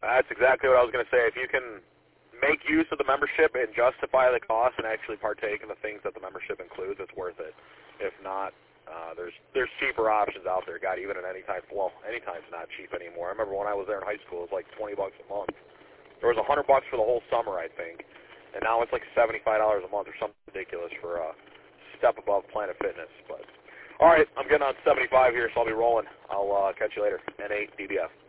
That's exactly what I was going to say. If you can make use of the membership and justify the cost and actually partake in the things that the membership includes, it's worth it. If not, there's cheaper options out there. God, even at Anytime, well, Anytime's not cheap anymore. I remember when I was there in high school, it was like $20 a month. There was $100 for the whole summer, I think, and now it's like $75 a month or something ridiculous for a step above Planet Fitness. But all right, I'm getting on 75 here, so I'll be rolling. I'll catch you later. N8 DBF.